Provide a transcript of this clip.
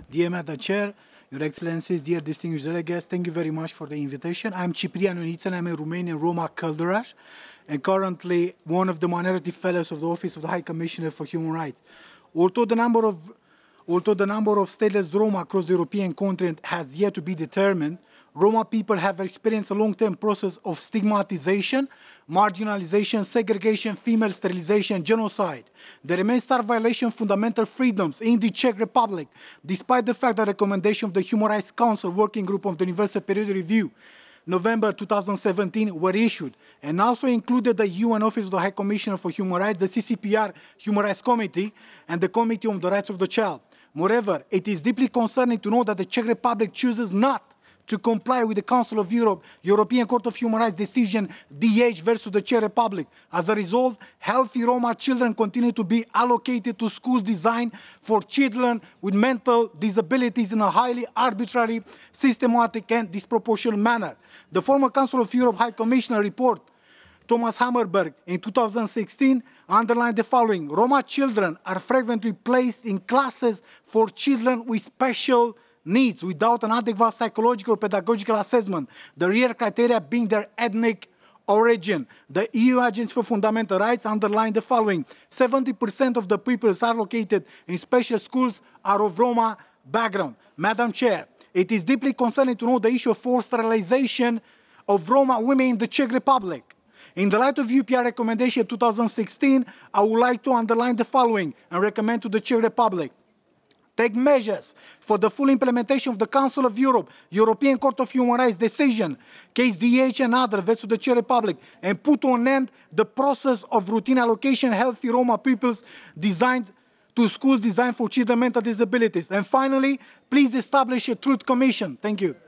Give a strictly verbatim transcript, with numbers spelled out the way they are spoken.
Dear Madam Chair, Your Excellencies, dear distinguished delegates, thank you very much for the invitation. I'm Cipriano Nițan, I'm a Romanian Roma Căldăraș, and currently one of the minority fellows of the Office of the High Commissioner for Human Rights. Although the number of Although the number of stateless Roma across the European continent has yet to be determined, Roma people have experienced a long-term process of stigmatization, marginalization, segregation, female sterilization, genocide. There remains stark violation of fundamental freedoms in the Czech Republic, despite the fact that recommendation of the Human Rights Council Working Group of the Universal Periodic Review November two thousand seventeen were issued, and also included the U N Office of the High Commissioner for Human Rights, the C C P R Human Rights Committee, and the Committee on the Rights of the Child. Moreover, it is deeply concerning to know that the Czech Republic chooses not to comply with the Council of Europe, European Court of Human Rights decision D H versus the Czech Republic. As a result, healthy Roma children continue to be allocated to schools designed for children with mental disabilities in a highly arbitrary, systematic and disproportionate manner. The former Council of Europe High Commissioner report Thomas Hammerberg in two thousand sixteen underlined the following: Roma children are frequently placed in classes for children with special needs without an adequate psychological or pedagogical assessment, the real criteria being their ethnic origin. The E U Agency for Fundamental Rights underlined the following: seventy percent of the pupils allocated in special schools are of Roma background. Madam Chair, it is deeply concerning to know the issue of forced sterilization of Roma women in the Czech Republic. In the light of U P R recommendation two thousand sixteen, I would like to underline the following and recommend to the Czech Republic: take measures for the full implementation of the Council of Europe, European Court of Human Rights decision, case D H and other versus the Czech Republic, and put on end the process of routine allocation of healthy Roma pupils designed to schools designed for children with mental disabilities. And finally, please establish a truth commission. Thank you.